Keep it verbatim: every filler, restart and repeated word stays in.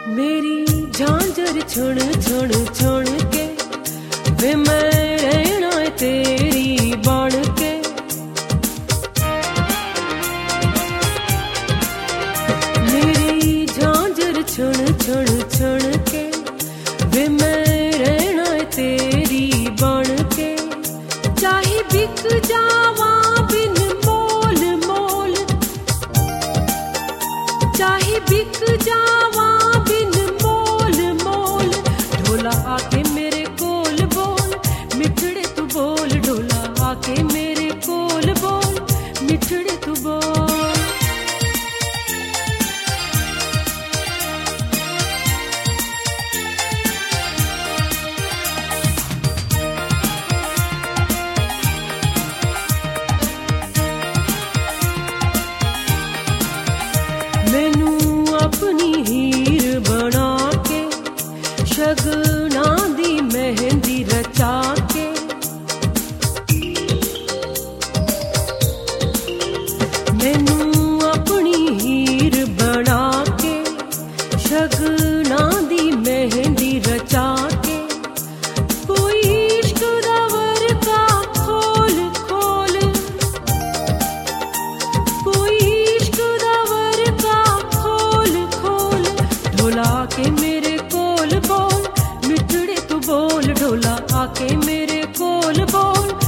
मेरी झांझर छुण छुण छुण के वे मैं रहना है तेरी बन के। मेरी झांझर छुण छुण छुण के वे मैं रहना है तेरी बन के। चाहे बिक जावा बिन मोल मोल, चाहे बिक जावा आके मेरे कोल बोल मिठड़े तू बोल, ढोला आके मेरे कोल बोल मिठड़े तू बोल। मैनू अपनी हीर बना के शगना दी मेहंदी रचा के। मैनू अपनी हीर बना के शगना दी मेहंदी रचा के। कोई इश्क दा वर्का खोल खोल, कोई इश्क दा वर्का खोल खोल, ढोला के मेरे कोल बोल मिठड़े तू बोल, ढोला आके मेरे कोल बोल